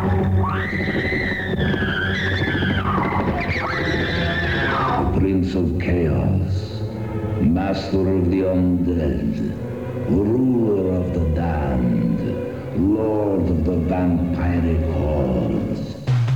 Prince of Chaos, Master of the Undead, Ruler of the Damned, Lord of the Vampiric Hordes.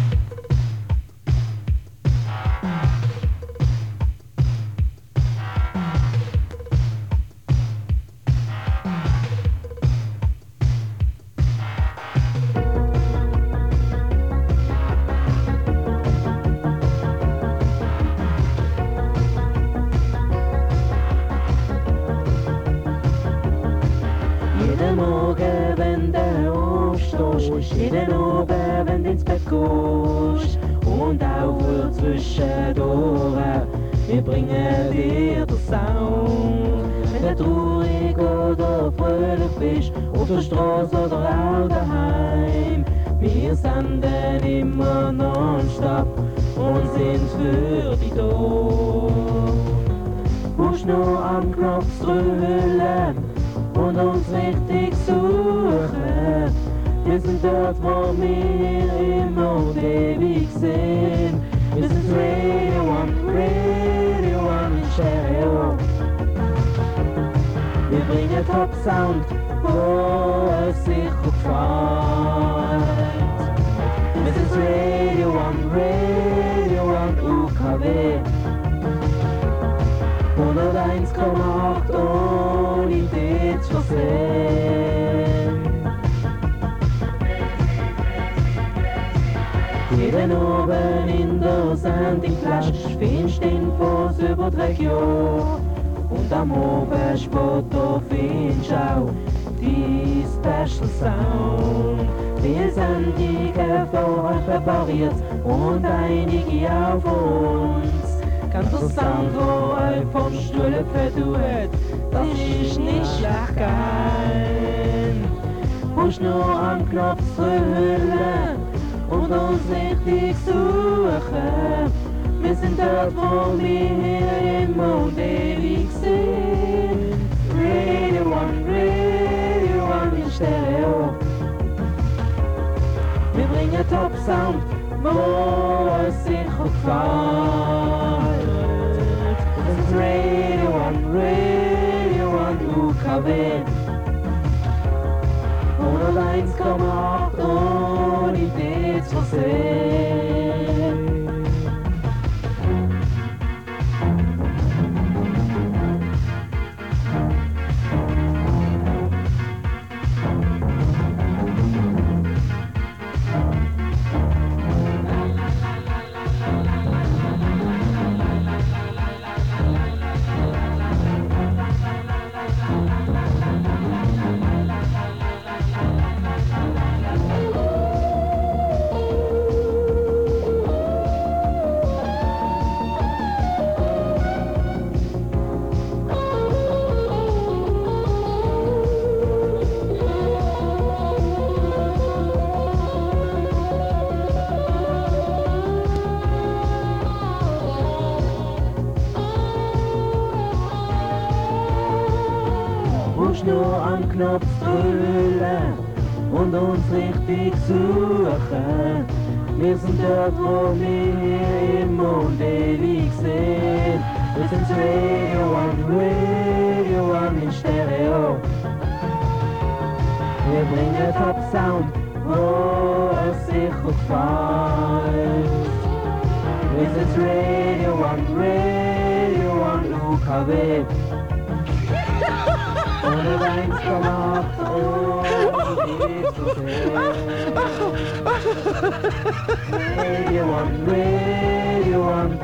Jeden Abend, wenn du ins Bett gehst und auch für zwischendurch, wir bringen dir den Sound. Wenn du traurig oder fröhlich bist, auf der Straße oder auch daheim, wir senden immer nonstop und sind für dich da. Musst nur am Knopf drüllen und uns richtig suchen. Wir sind dort, wo wir immer und ewig sind. Wir sind Radio One in Stereo. Wir bringen Top Sound, wo es sicher gefällt. Wir sind Radio One UKW. 101,8 ohne dich zu versehen. Jeden Abend in der Sendung Flash findest du Infos über die Region. Und am Abend später findest du auch die Special Sound. Viele Sendungen für euch präpariert und einige auch von uns. Ganz der Sound, der euch vom Stuhl verdut, das ist nicht schlecht geil. Musst nur am Knopf drücken und uns richtig suchen. Wir sind dort, wo wir immer und ewig sind. Radio One in Stereo. Wir bringen Top Sound, wo es sicher gefällt. Das ist Radio One UKW. 101,8 ohne dich zu sehen. Nur am Knopf drüllen und uns richtig suchen. Wir sind dort, wo wir immer und ewig sind. Wir sind Radio One in Stereo. Wir bringen Top Sound, wo es sicher gefällt. Wir sind Radio One UKW. Ohne Weins gemacht, ohne dich zu sehen. Radio One.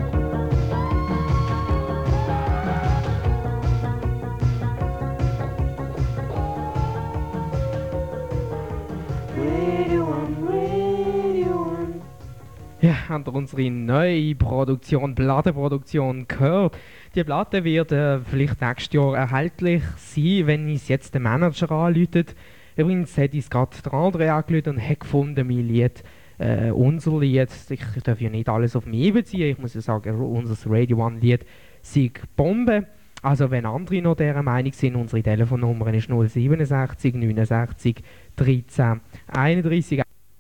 Ja, habt ihr unsere neue Produktion, Plattenproduktion gehört? Die Platte wird vielleicht nächstes Jahr erhältlich sein, wenn es jetzt den Manager anläutet. Übrigens hat es gerade der andere angeläutet und hat gefunden, mein Lied, unser Lied, ich darf ja nicht alles auf mich beziehen, ich muss ja sagen, unser Radio One Lied sei Bombe. Also wenn andere noch dieser Meinung sind, unsere Telefonnummer ist 067 69 13 31.